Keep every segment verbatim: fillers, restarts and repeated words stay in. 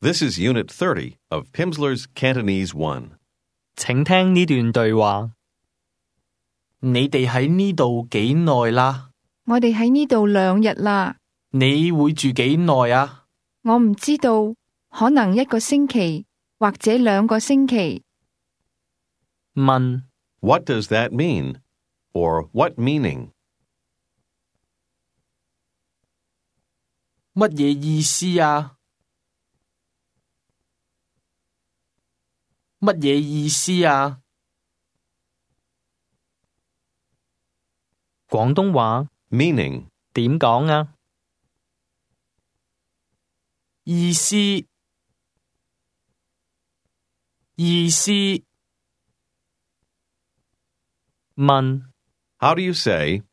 This is Unit thirty of Pimsleur's Cantonese one. 請聽呢段對話。 你哋喺呢度幾耐啦？ 我哋喺呢度兩日啦。 你會住幾耐啊？ 我唔知道，可能一個星期或者兩個星期。 問 What does that mean? Or what meaning? 乜嘢意思啊？乜嘢意思啊？ 廣東話 Meaning. 點講啊？ 意思意思問 How do you say,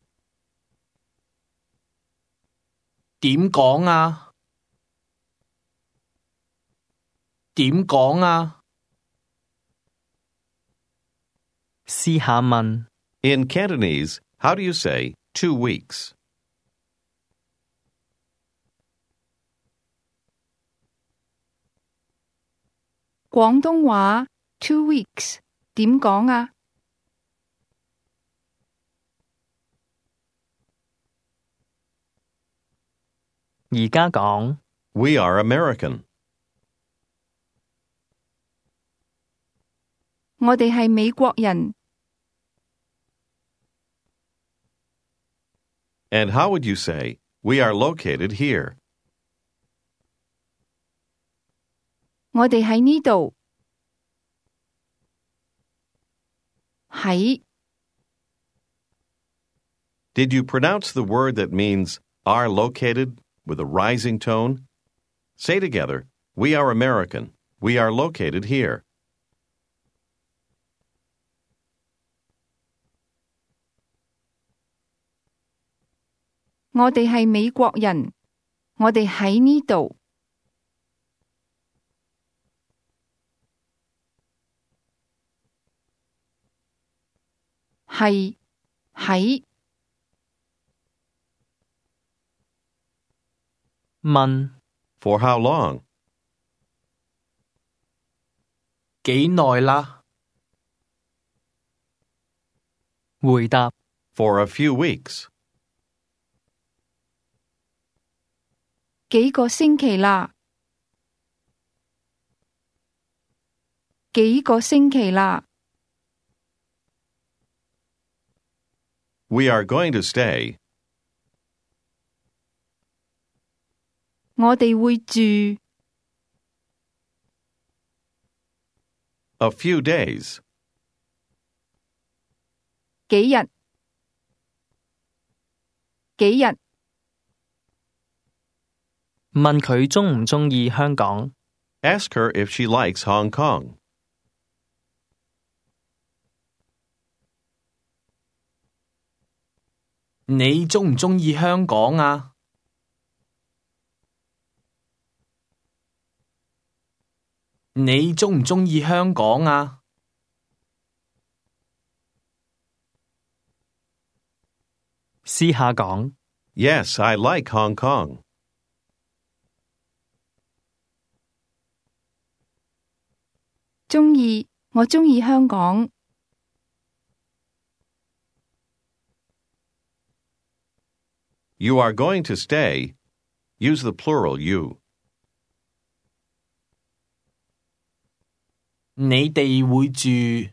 點講啊？點講啊？ 試下問 in Cantonese, how do you say two weeks? 廣東話 two weeks 點講啊？ 而家講 We are American. 我哋係美國人。 And how would you say, we are located here? 我哋喺呢度。喺 Did you pronounce the word that means are located with a rising tone? Say together, we are American. We are located here. 我哋係美國人。我哋喺呢度。係喺問 For how long? 幾耐啦？ 回答 For a few weeks. 幾個星期啦。幾個星期啦。 We are going to stay. 我哋會住 A few days. 幾日。幾日。 問佢鍾唔鍾意香港。 Ask her if she likes Hong Kong. 你鍾唔鍾意香港啊？你鍾唔鍾意香港啊？ 試下講 Yes, I like Hong Kong. 鍾意，我鍾意香港。 You are going to stay. Use the plural you. 你哋會住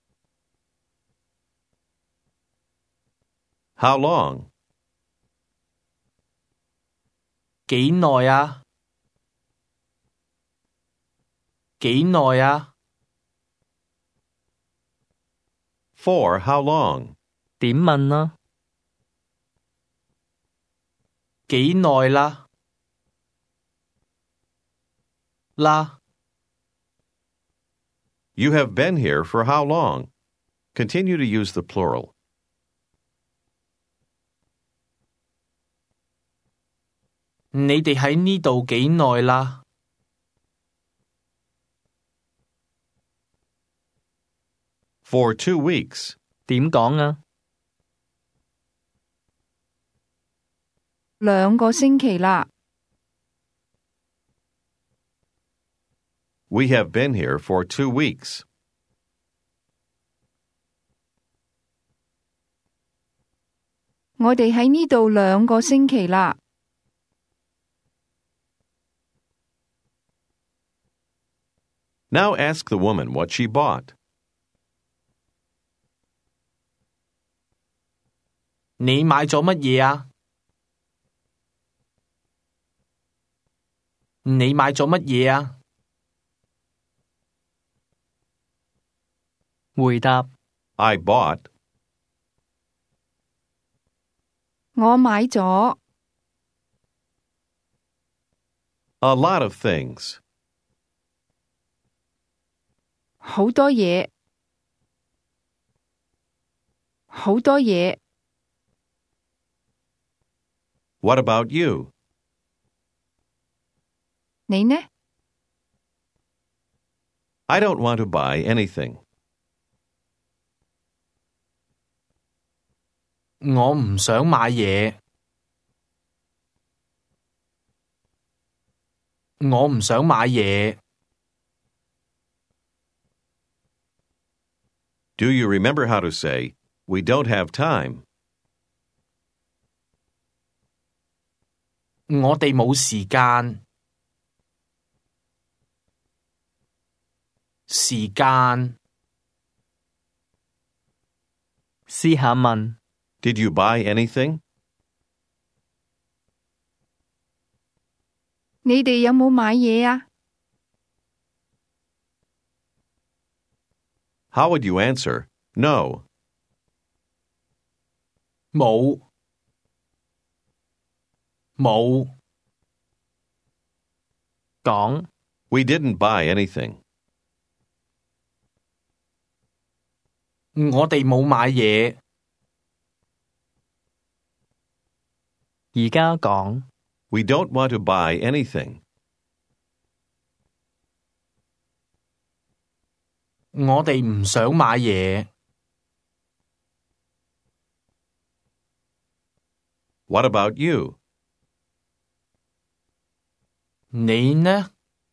How long? 幾耐啊？幾耐啊？ For how long? 點問啊？ 幾耐啦？啦 You have been here for how long? Continue to use the plural. 你哋喺呢度幾耐啦？ For two weeks. 點講啊？ 兩個星期啦。 We have been here for two weeks. 我哋喺呢度兩個星期啦。 Now ask the woman what she bought. 你買咗乜嘢啊？你買咗乜嘢啊？ 回答 I bought. 我買咗 A lot of things. 好多嘢，好多嘢。 What about you? 你呢？ I don't want to buy anything. 我唔想買嘢。我唔想買嘢。 Do you remember how to say, we don't have time? 我哋冇時間。時間。 試下問 Did you buy anything? 你哋有冇買嘢啊？ How would you answer, no? 冇。冇。 講 We didn't buy anything. 我哋冇買嘢。 而家講 We don't want to buy anything. 我哋唔想買嘢。 What about you? 你呢？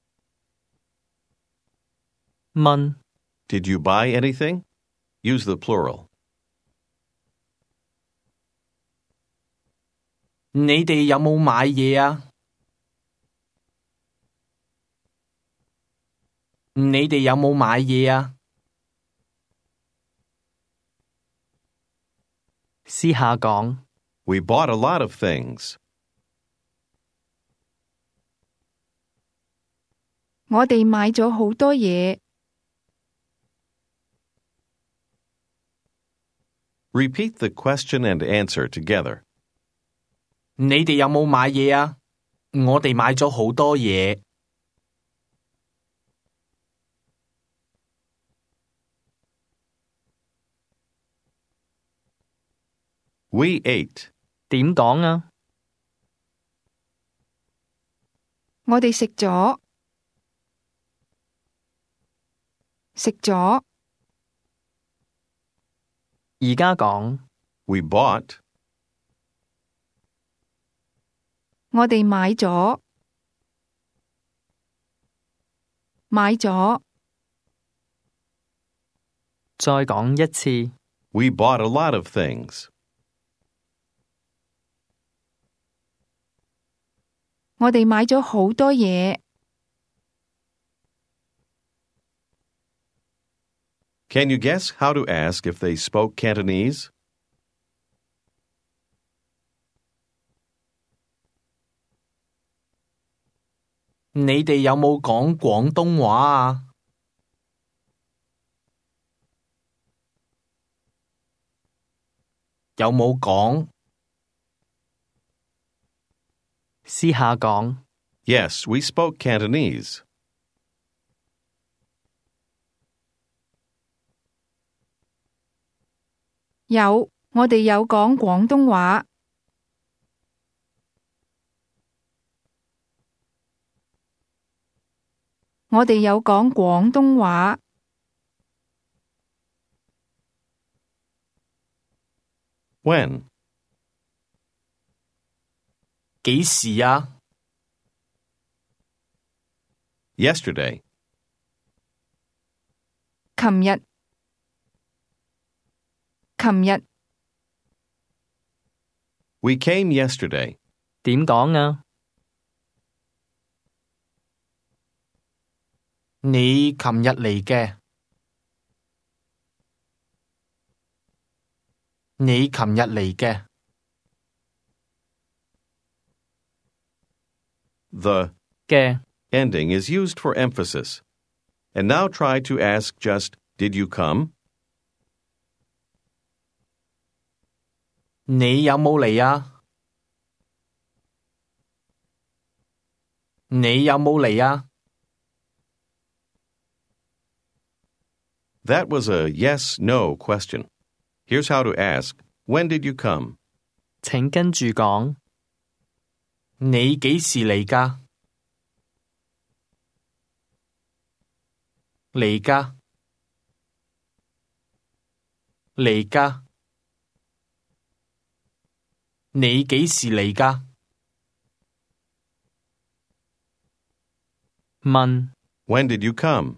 問 Did you buy anything? Use the plural. 你哋有冇買嘢啊？你哋有冇買嘢啊？ 試下講 We bought a lot of things. 我哋買咗好多嘢。 Repeat the question and answer together. 你哋有冇買嘢啊？我哋買咗好多嘢。 We ate. 點講啊？ 我哋食咗，食咗。 而家講 We bought. 我哋買咗，買咗。 再講一次 We bought a lot of things. 我哋買咗好多嘢。 Can you guess how to ask if they spoke Cantonese? 你哋有冇講廣東話啊？有冇講？ 試下講 Yes, we spoke Cantonese. 有，我哋有講廣東話。我哋有講廣東話。 When? 幾時啊？ Yesterday. 琴日，琴日， We came yesterday. 點講啊？ 你琴日嚟嘅。你琴日嚟嘅。 The 嘅 ending is used for emphasis. And now try to ask just, did you come? 你有冇嚟啊？你有冇嚟啊？ That was a yes-no question. Here's how to ask, when did you come? 請跟住講。 你幾時嚟㗎？嚟㗎。嚟㗎。你幾時嚟㗎？ 問 When did you come?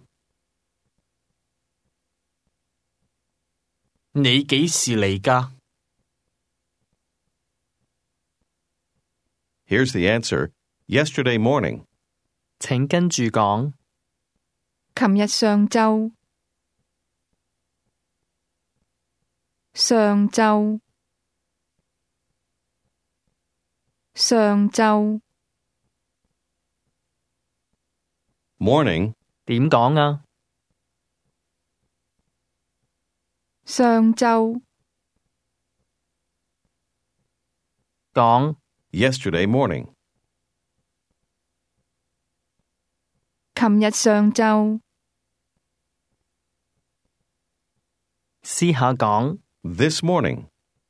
你幾時嚟㗎？ Here's the answer. Yesterday morning. 請跟住講。 琴日上晝，上晝，上晝， Morning. 點講啊？ 上晝， 講 Yesterday morning. 琴日上晝， 試下講。 This morning.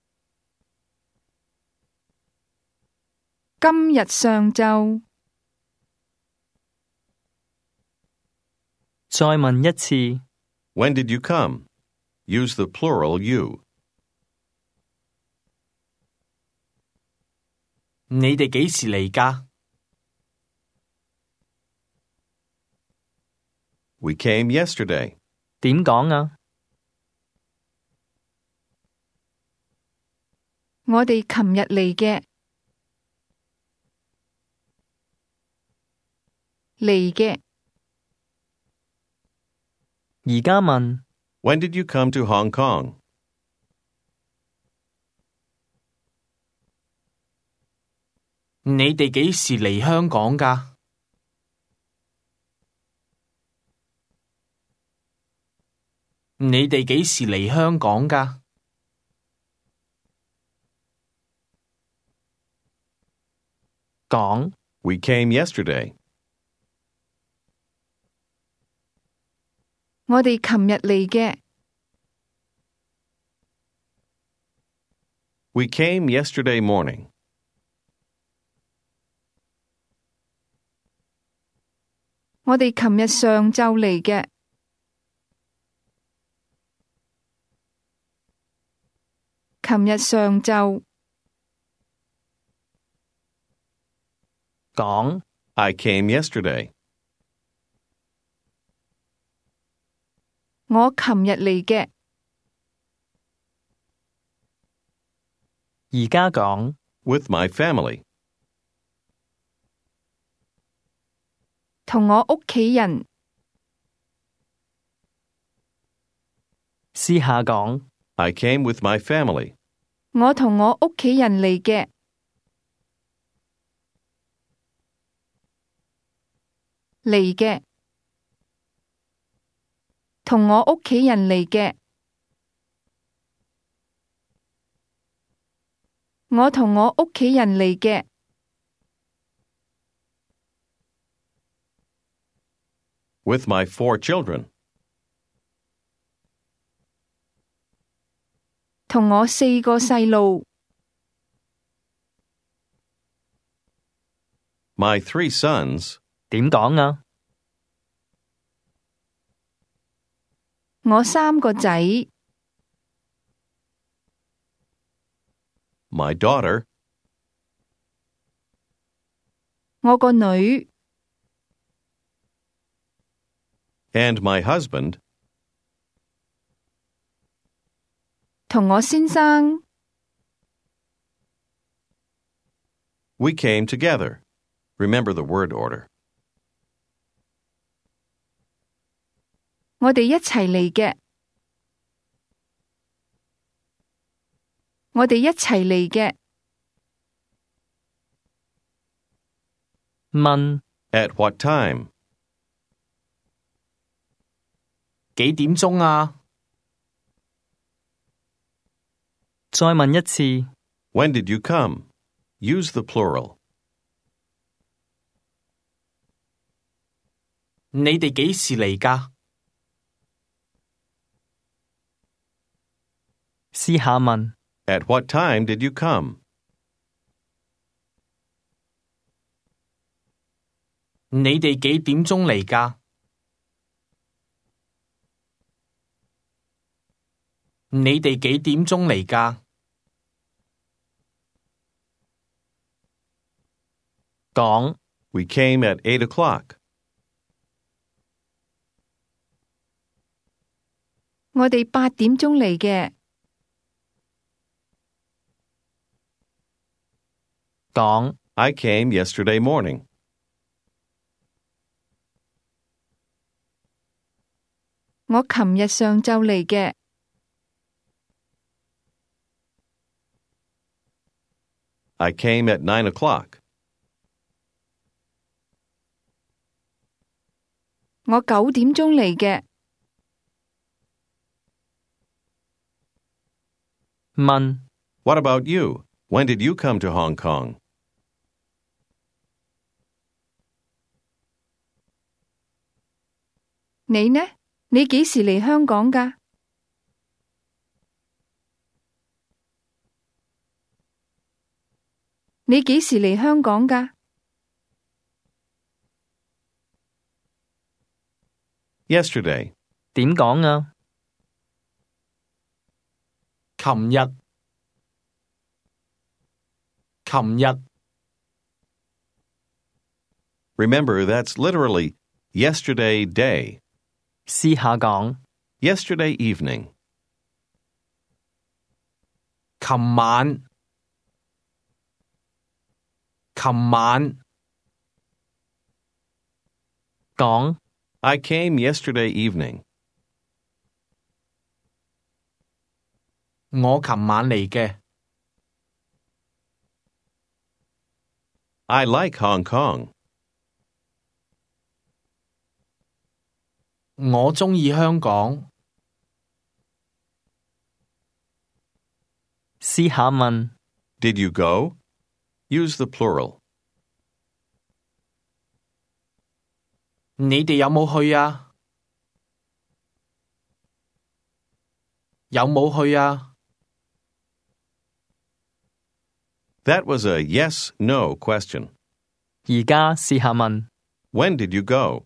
今日上晝， 再問一次。 When did you come? Use the plural you. 你哋幾時嚟㗎？ We came yesterday. 點講啊？ 我哋琴日嚟嘅，嚟嘅， 而家問 When did you come to Hong Kong? 你哋幾時嚟香港㗎？你哋幾時嚟香港㗎？ 講 We came yesterday. 我哋琴日嚟嘅， We came yesterday morning. 我哋琴日上晝嚟嘅，琴日上晝， 講 I came yesterday. 我琴日嚟嘅， 而家講 With my family. 同我屋企人， 試下講。 I came with my family. 我同我屋企人嚟嘅，嚟嘅，同我屋企人嚟嘅，我同我屋企人嚟嘅， With my four children. 同我四個細路， My three sons. 點講啊？ 我三個仔， My daughter. 我個女， And my husband. 同我先生， We came together. Remember the word order. 我哋一齊嚟嘅。我哋一齊嚟嘅。 問 At what time? 幾點鐘啊？ 再問一次。 When did you come? Use the plural. 你哋幾時嚟㗎？ 試下問 At what time did you come? 你哋幾點鐘嚟㗎？你哋幾點鐘嚟㗎？ 講 We came at eight o'clock. 我哋八點鐘嚟嘅。 講 I came yesterday morning. 我琴日上晝嚟嘅。 I came at nine o'clock. 我九點鐘嚟嘅。 問 What about you? When did you come to Hong Kong? 你呢？你幾時嚟香港㗎？你幾時嚟香港㗎？ Yesterday. 點講啊？ 琴日，琴日， Remember, that's literally yesterday day. 試下講 Yesterday evening. 琴晚，琴晚， 講 I came yesterday evening. 我琴晚嚟嘅。 I like Hong Kong. 我鍾意香港。 試下問 Did you go? Use the plural. 你哋有冇去啊？有冇去啊？ That was a yes-no question. 而家試下問 When did you go?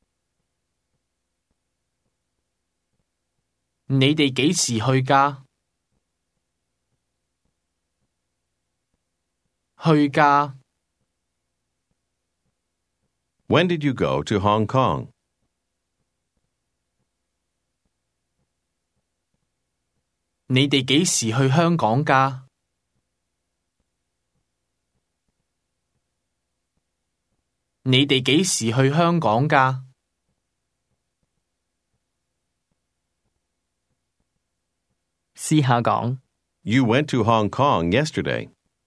你哋幾時去㗎？去㗎。 When did you go to Hong Kong? 你哋幾時去香港㗎？你哋幾時去香港㗎？ 試下講 You went to Hong Kong yesterday.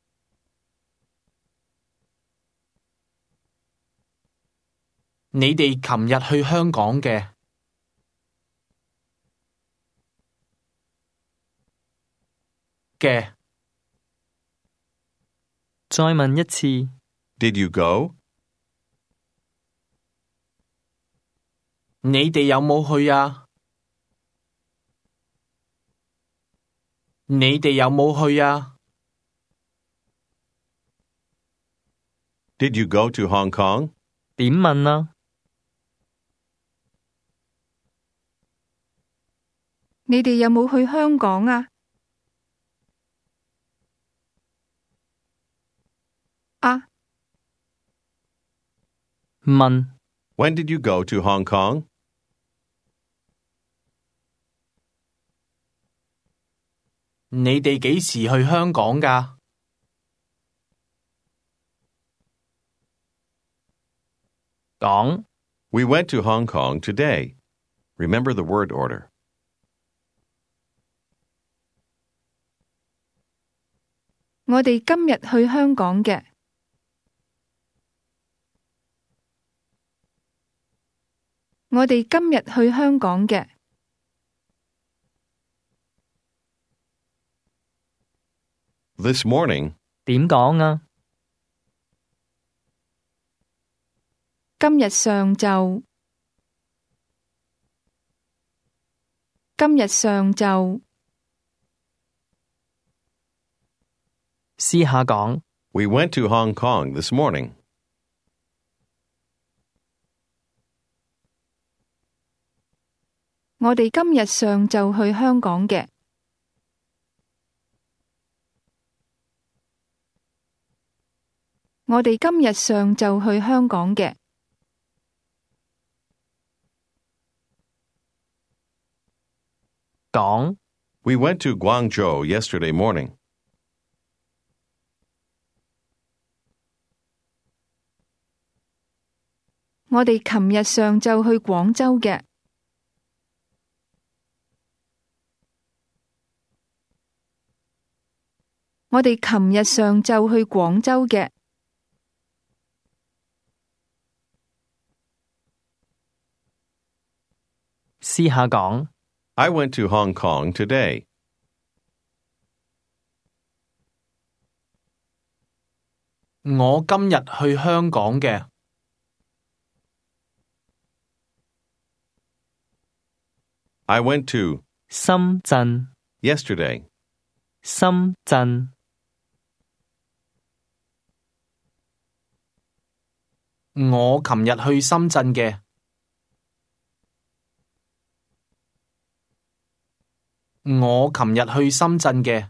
你哋琴日去香港嘅。嘅。 再問一次 Did you go? 你哋有冇去啊？你哋有冇去啊？ Did you go to Hong Kong? 點問啊？ 你哋有冇去香港啊？啊， 問 When did you go to Hong Kong? 你哋幾時去香港㗎？ 講 We went to Hong Kong today. Remember the word order. 我哋今日去香港嘅。我哋今日去香港嘅。 This morning, 點講啊？ 今日上晝。今日上晝。 試下講 we went to Hong Kong this morning. 我哋今日上晝去香港嘅。我哋今日上晝去香港嘅。 講 We went to Guangzhou yesterday morning. 我哋琴日上晝去廣州嘅。我哋琴日上晝去廣州嘅。 試下講 I went to Hong Kong today. 我今日去香港嘅。 I went to 深圳 yesterday. 深圳我琴日去深圳嘅。我琴日去深圳嘅。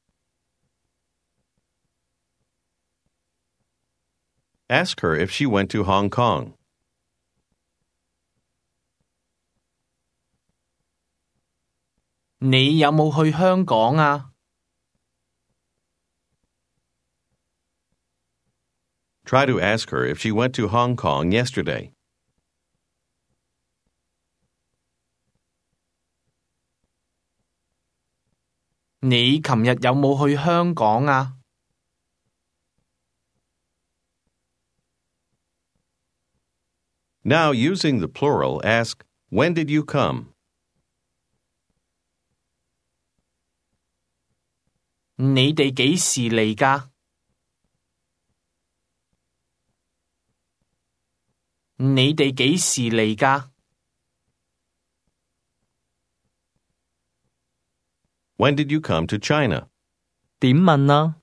Ask her if she went to Hong Kong. 你有冇去香港啊？ Try to ask her if she went to Hong Kong yesterday. 你琴日有冇去香港啊？ Now, using the plural, ask, When did you come? 你哋幾時嚟㗎？你哋幾時嚟㗎？ When did you come to China? 點問啊？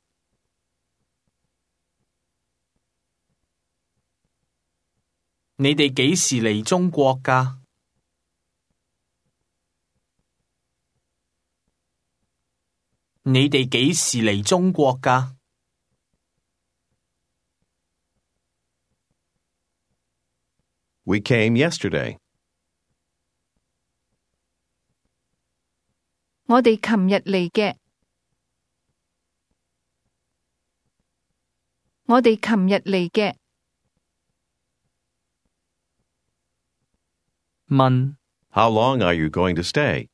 你哋幾時嚟中國㗎？你哋幾時嚟中國㗎？ We came yesterday. 我哋琴日嚟嘅。我哋琴日嚟嘅。 問 How long are you going to stay?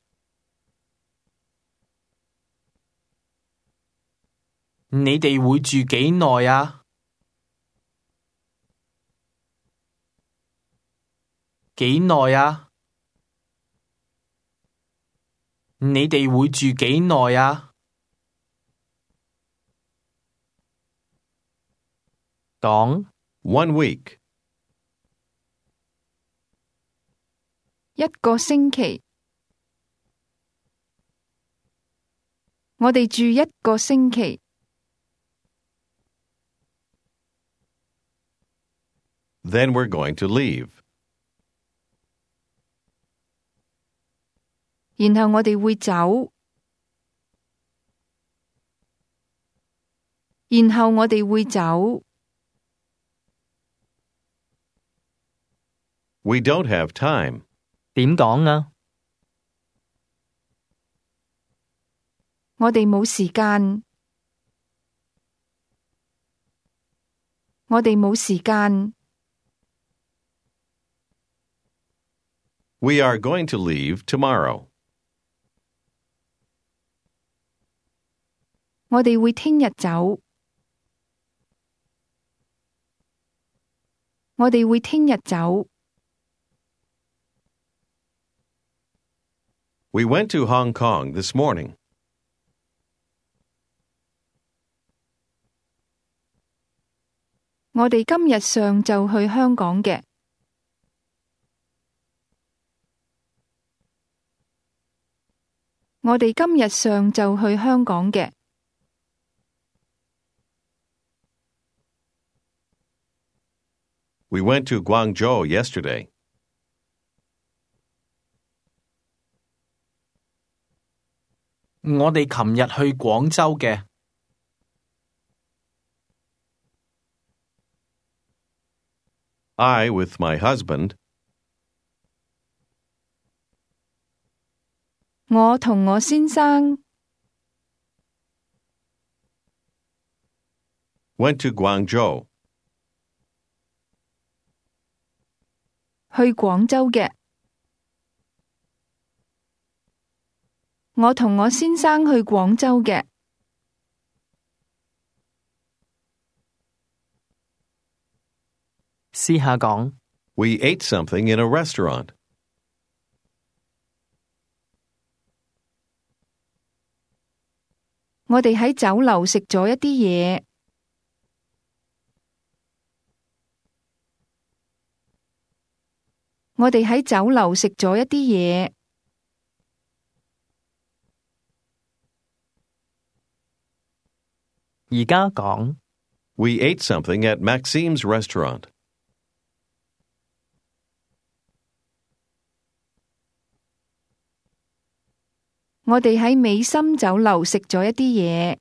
你哋會住幾耐啊？幾耐啊？你哋會住幾耐啊？ 講 One week. 一個星期。我哋住一個星期。 Then we're going to leave. 然後我哋會走。然後我哋會走。 We don't have time. 點講啊？ 我哋冇時間。我哋冇時間。 We are going to leave tomorrow. 我哋會聽日走。我哋會聽日走。 We went to Hong Kong this morning. 我哋今日上晝去香港嘅。我哋今日上晝去香港嘅。 We went to Guangzhou yesterday. 我哋琴日去廣州嘅。 I, with my husband, 我同我先生 went to Guangzhou. 去廣州嘅。我同我先生去廣州嘅。 試下講。 We ate something in a restaurant. 我哋喺酒樓食咗一啲嘢。我哋喺酒樓食咗一啲嘢。 而家講。 We ate something at Maxime's restaurant. 我哋喺美心酒樓食咗一啲嘢。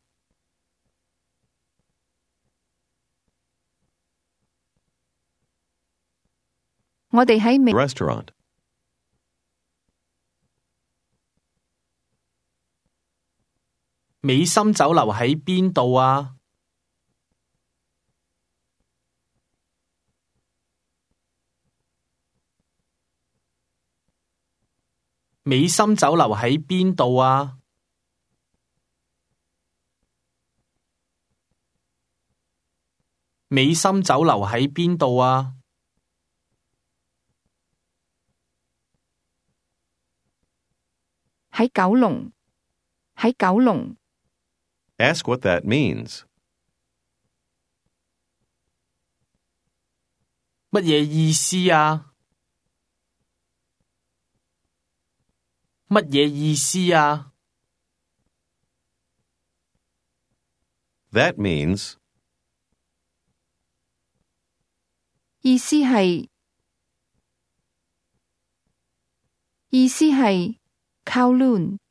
我哋喺美 restaurant. 美心酒樓喺邊度啊？美心酒樓喺邊度啊？美心酒樓喺邊度啊？ 喺九龍。喺九龍。 Ask what that means. 乜嘢意思啊？乜嘢意思啊？ That means 意思係意思係 Kowloon。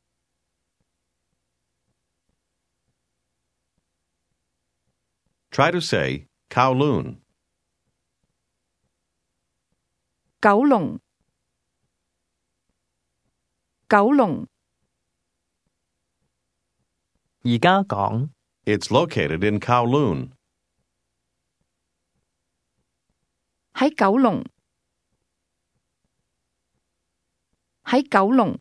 try to say Kowloon. 九龍。九龍。 而家講。 It's located in Kowloon. 喺九龍。喺九龍。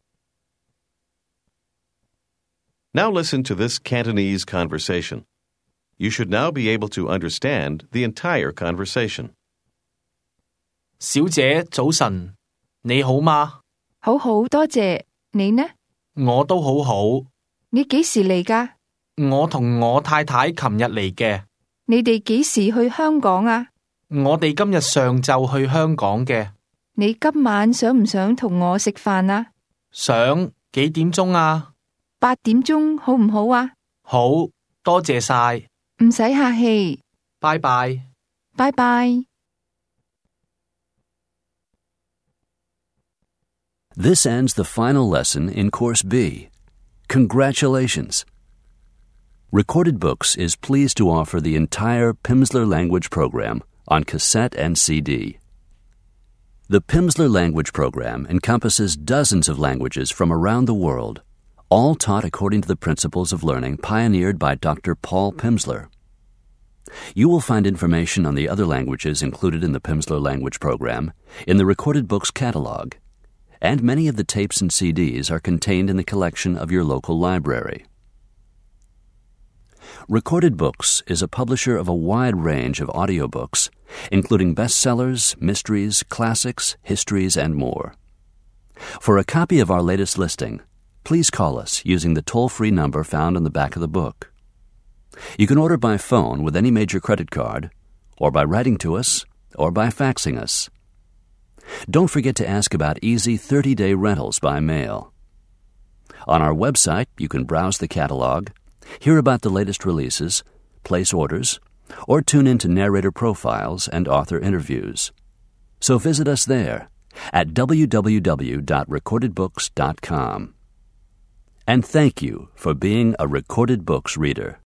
Now listen to this Cantonese conversation. You should now be able to understand the entire conversation. 小姐，早晨，你好嗎？ 好好，多謝。你呢？ 我都好好。 你幾時嚟㗎？ 我同我太太琴日嚟嘅。 你哋幾時去香港啊？ 我哋今日上晝去香港嘅。 你今晚想唔想同我食飯啊？ 想。幾點鐘啊？ 八點鐘好唔好啊？ 好，多謝晒。 唔使客氣。 拜拜。 拜拜。 This ends the final lesson in Course B. Congratulations! Recorded Books is pleased to offer the entire Pimsleur language program on cassette and C D. The Pimsleur language program encompasses dozens of languages from around the world, all taught according to the principles of learning pioneered by Doctor Paul Pimsleur. You will find information on the other languages included in the Pimsleur Language Program in the Recorded Books catalog, and many of the tapes and C Ds are contained in the collection of your local library. Recorded Books is a publisher of a wide range of audiobooks, including bestsellers, mysteries, classics, histories, and more. For a copy of our latest listing, please call us using the toll-free number found on the back of the book. You can order by phone with any major credit card, or by writing to us, or by faxing us. Don't forget to ask about easy thirty-day rentals by mail. On our website, you can browse the catalog, hear about the latest releases, place orders, or tune into narrator profiles and author interviews. So visit us there at w w w dot recorded books dot com. And thank you for being a Recorded Books reader.